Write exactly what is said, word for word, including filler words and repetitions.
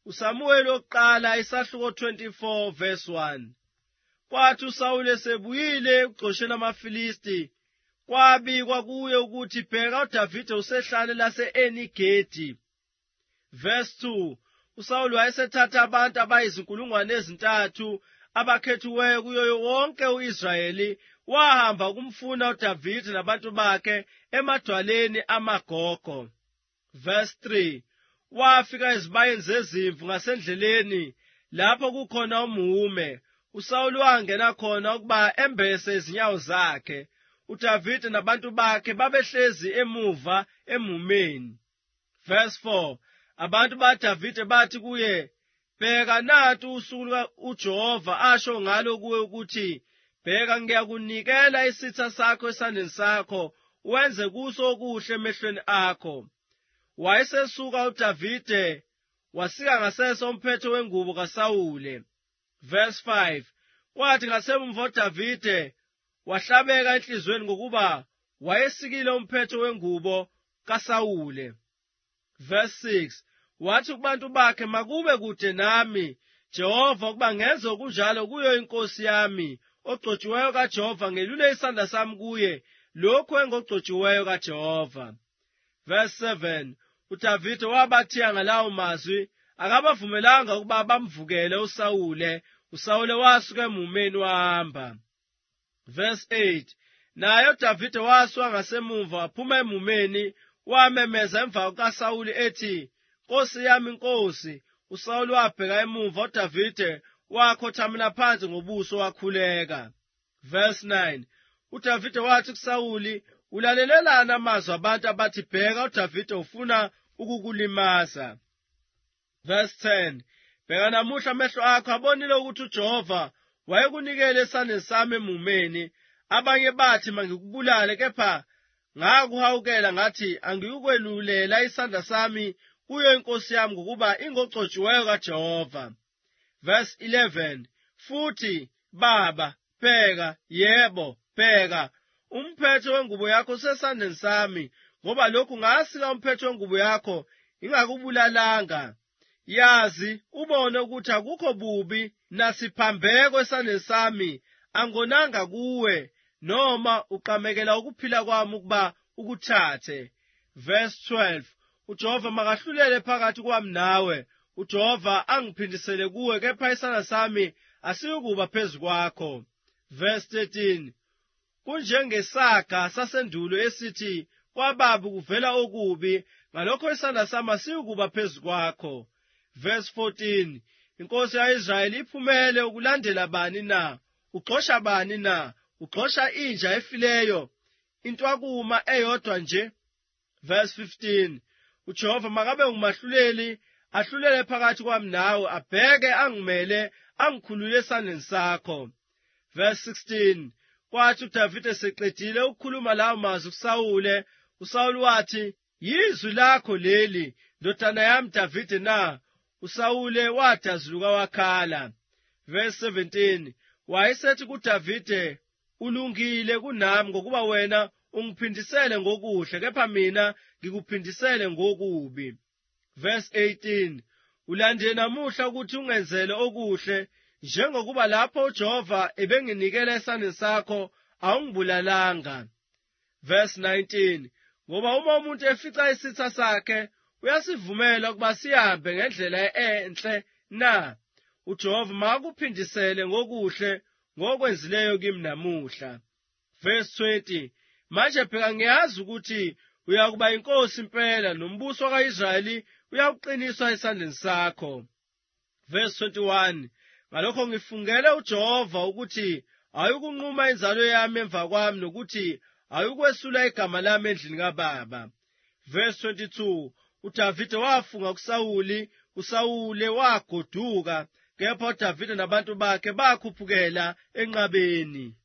uSamuweli oqala isahluko twenty-four verse one. Kwathi uSawuli esebuyile ekuxosheni amaFilisti, kwabikwa kuye ukuthi bheka uDavide usehlane lase-Enigedi. Verse two. uSawuli wayesethatha abantu abayizinkulungwane ezintathu abakhethiweyo kuyo wonke u-Israyeli, wahamba kumfuna uDavide nabantu bakhe emadwaleni amaGogo. Verse three. Wafika ezibayeni zezimvu ngasendleleni lapho kukhona umume. uSawuli wangena khona ukuba embese izinyawo zakhe. uDavide nabantu bakhe babehlezi emuva emumeni. Verse four. Abantu baDavide bathi kuye, bheka nantu usuku uJehova asho ngalo kuwe ukuthi, bheka ngiyakunikela isitha sakho esandleni sakho, wenze kuso okuhle emehlweni akho. Wayesesuka uDavide wasika ngasese umphetho wengubo kaSawuli. Verse five. Kwathi ngasemva uDavide wahlabeka enhlizweni ngokuba wayesikile umphetho wengubo kaSawuli. Verse six. Wathi kubantu bakhe, makube kude nami Jehova ukuba ngenze okunjalo kuyo inkosi yami ogcotshiweyo kaJehova, ngelule isandla sami kuye lokhu engogcotshiweyo kaJehova. Verse seven. uDavide wabathiya ngalawo mazwi, akabavumelanga ukuba bamvukele uSawuli. uSawuli wasuka emumeni wahamba. Verse eight. Naye uDavide wasuka ngasemumva waphuma emumeni, wamemeza emva kukaSawuli ethi, Nkosi yami, Nkosi. uSawuli wabheka emuva, uDavide wakhothamela phansi ngobuso wakhuleka. Verse nine. uDavide wathi kuSawuli, ulalelelani amazwi abantu abathi, bheka uDavide ufuna ukukulimaza. Verse ten. Bheka namuhla amehlo akho abonile ukuthi uJehova wayekunikele esandleni sami emumeni. Abanye bathi mangikubulale, kepha ngakuhawukela ngathi angikukwelulela isandla sami kuyo inkosi yami ngokuba ingogcotshiweyo kaJehova. Verse eleven. Futhi baba, bheka, yebo, bheka, umphetho wengubo yakho usesandleni sami, ngoba lokhu ngasika umphetho wengubo yakho ingakubulalanga. Yazi ubone ukuthi akukho bubi nasiphambeko esandleni sami angonanga kuwe, noma uqamekela ukuphila kwami ukuba ukuthathe. Verse twelve. uJehova makahlulele phakathi kwami nawe, uJehova angiphindisele kuwe, kepha isandla sami asiyukuba phezu kwakho. Verse thirteen. Kunjengesaga sasendulo esithi kwababi kuvela okubi, ngalokho isandla sami asiyukuba phezu kwakho. Verse fourteen. Inkosi ya-Israyeli iphumele ukulandela bani na? Uxosha bani na? Uxosha inja efileyo, intwakuma eyodwa nje? Verse fifteen. uJehova makabe ngumahluleli, ahlulele phakathi kwami nawe, abheke angimele, angikhulule esandleni sakho. Verse sixteen. Kwathi uDavide eseqedile ukukhuluma lawo mazwi kuSawuli, uSawuli wathi, yizwi lakho leli, ndodana yami Davide na? uSawuli wadazuluka wakhala. Verse seventeen. Wayesethi kuDavide, ulungile kunami ngokuba wena ungiphindisele ngokuhle, kepha mina ngikuphindisele ngokubi. Verse eighteen. Ulande namuhla ukuthi ungenzele okuhle, njengokuba lapho uJehova ebenginikela esandleni sakho awungibulalanga. Verse nineteen. Ngoba uma umuntu efica isitha sakhe, uyasivumela ukuba sihambe ngendlela enhle na? uJehova makakuphindisele ngokuhle ngokwenzileyo kimi namuhla. Verse twenty. Manje phela ngiyazi ukuthi uyakuba inkosi impela, nombuso ka-Israyeli uyawuqiniswa esandleni sakho. Verse twenty-one. Ngalokho ngifungele uJehova ukuthi ayukunquma inzalo yami emva kwami, nokuthi ayukwesula igama lami endlini kababa. Verse twenty-two. uDavide wafunga kuSawuli, uSawuli wagoduka, kepha uDavide nabantu bakhe bakhuphukela enqabeni.